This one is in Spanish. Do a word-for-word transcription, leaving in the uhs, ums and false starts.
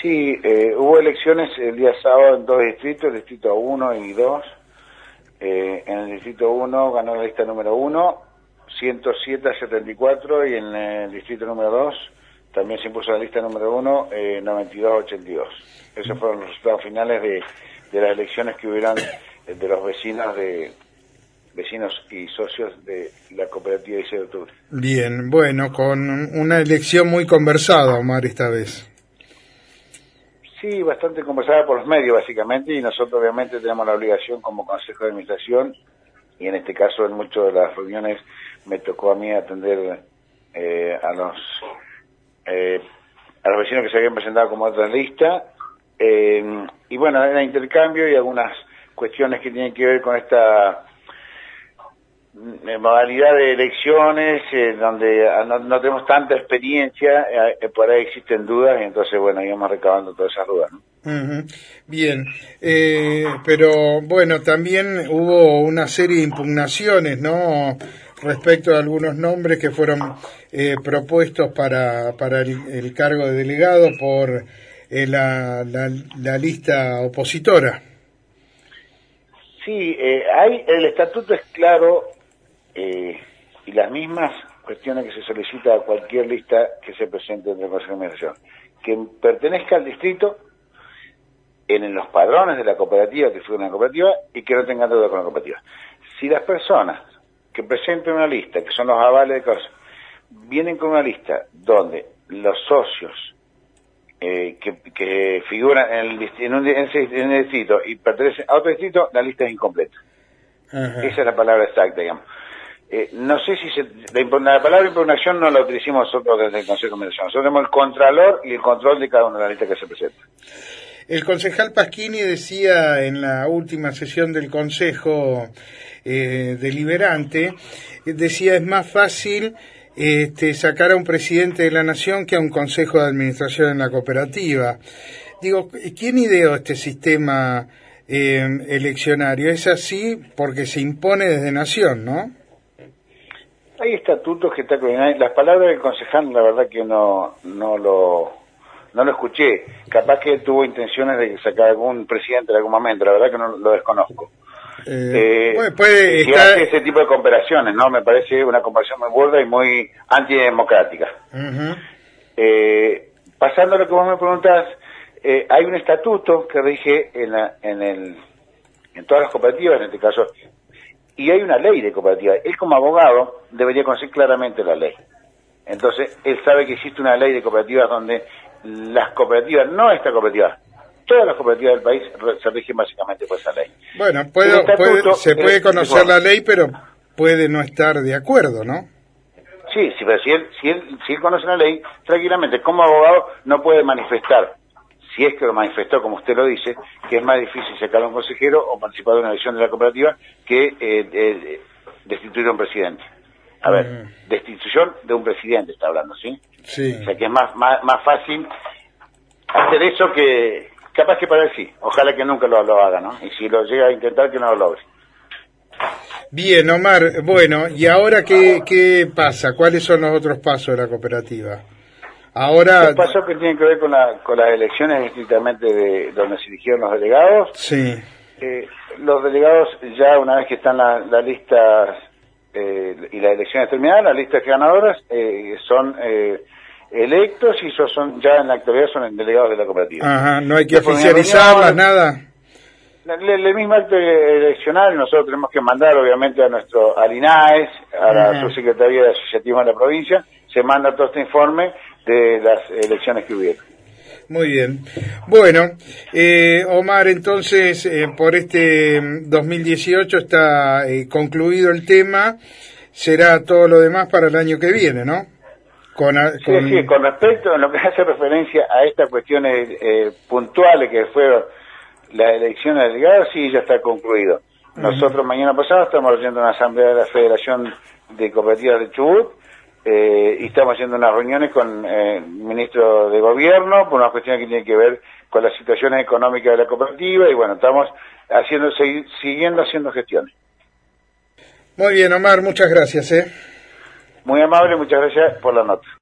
Sí, eh, hubo elecciones el día sábado en dos distritos, el distrito uno y dos. Eh, en el distrito uno ganó la lista número uno, ciento siete a setenta y cuatro, y en el distrito número dos también se impuso la lista número uno, eh, noventa y dos a ochenta y dos. Esos fueron los resultados finales de, de las elecciones que hubieran eh, de los vecinos de vecinos y socios de la cooperativa dieciséis de octubre. Bien, bueno, con una elección muy conversada, Omar, esta vez. Sí, bastante conversada por los medios, básicamente, y nosotros obviamente tenemos la obligación como Consejo de Administración, y en este caso en muchas de las reuniones me tocó a mí atender eh, a los eh, a los vecinos que se habían presentado como otra lista, eh, y bueno, era intercambio y algunas cuestiones que tienen que ver con esta modalidad de elecciones eh, donde no, no tenemos tanta experiencia, eh, por ahí existen dudas, y entonces bueno, íbamos recabando todas esas dudas, ¿no? Uh-huh. Bien, eh, pero bueno, también hubo una serie de impugnaciones, ¿no?, respecto a algunos nombres que fueron eh, propuestos para, para el, el cargo de delegado por eh, la, la, la lista opositora. Sí, eh, hay, el estatuto es claro, eh, y las mismas cuestiones que se solicita a cualquier lista que se presente en el Consejo de Administración, que pertenezca al distrito, en los padrones de la cooperativa, que fue una cooperativa, y que no tengan deuda con la cooperativa. Si las personas que presenten una lista, que son los avales de cosas, vienen con una lista donde los socios eh, que, que figuran en el, en, un, en el distrito y pertenecen a otro distrito, la lista es incompleta. Ajá. Esa es la palabra exacta, digamos. Eh, no sé si se, la, la palabra impugnación no la utilizamos nosotros desde el Consejo de Administración. Nosotros tenemos el contralor y el control de cada una de las listas que se presenta. El concejal Pasquini decía en la última sesión del Consejo eh, Deliberante, decía es más fácil este, sacar a un presidente de la Nación que a un Consejo de Administración en la cooperativa. Digo, ¿quién ideó este sistema eh, eleccionario? Es así porque se impone desde Nación, ¿no? Hay estatutos que está coordinado. Las palabras del concejal, la verdad que no, no lo... No lo escuché, capaz que tuvo intenciones de sacar algún presidente en algún momento, la verdad que no lo desconozco. Eh, eh, bueno, puede si estar... hace ese tipo de comparaciones, ¿no? Me parece una comparación muy burda y muy antidemocrática. Uh-huh. Eh, pasando a lo que vos me preguntás, eh, hay un estatuto que rige en, la, en, el, en todas las cooperativas, en este caso, y hay una ley de cooperativa. Él como abogado debería conocer claramente la ley. Entonces, él sabe que existe una ley de cooperativas donde las cooperativas, no esta cooperativa, todas las cooperativas del país se rigen básicamente por esa ley. Bueno, puedo, puede, se puede conocer es, la ley, pero puede no estar de acuerdo, ¿no? Sí, sí, pero si él, si él, si él conoce la ley, tranquilamente, como abogado no puede manifestar, si es que lo manifestó como usted lo dice, que es más difícil sacar a un consejero o participar de una elección de la cooperativa que eh, eh, destituir a un presidente. A ver, mm. destitución de un presidente está hablando, ¿sí? Sí. O sea que es más, más, más fácil hacer eso que, capaz que para él sí. Ojalá que nunca lo, lo haga, ¿no? Y si lo llega a intentar, que no lo logre. Bien, Omar, bueno, ¿y ahora qué, qué pasa? ¿Cuáles son los otros pasos de la cooperativa? Ahora... Los pasos que tienen que ver con, la, con las elecciones estrictamente de donde se eligieron los delegados. Sí. Eh, los delegados ya una vez que están las la listas eh, y las elecciones terminadas, las listas ganadoras eh, son... Eh, electos y esos son ya en la actualidad son delegados de la cooperativa. Ajá, no hay que oficializarlas, nada. El, el mismo acto eleccional nosotros tenemos que mandar obviamente a nuestro al INAES, a la Ajá. Subsecretaría de Asociatismo de la provincia, se manda todo este informe de las elecciones que hubieron. Muy bien. Bueno, eh, Omar, entonces eh, por este dos mil dieciocho está eh, concluido el tema, será todo lo demás para el año que viene, ¿no? Con, con... Sí, sí, con respecto a lo que hace referencia a estas cuestiones eh, puntuales que fueron la elección de delegados, sí, ya está concluido. Uh-huh. Nosotros mañana pasado estamos haciendo una asamblea de la Federación de Cooperativas de Chubut eh, y estamos haciendo unas reuniones con eh, el ministro de Gobierno por una cuestión que tiene que ver con las situaciones económicas de la cooperativa y bueno, estamos haciendo segui- siguiendo haciendo gestiones. Muy bien, Omar, muchas gracias, ¿eh? Muy amable, muchas gracias por la nota.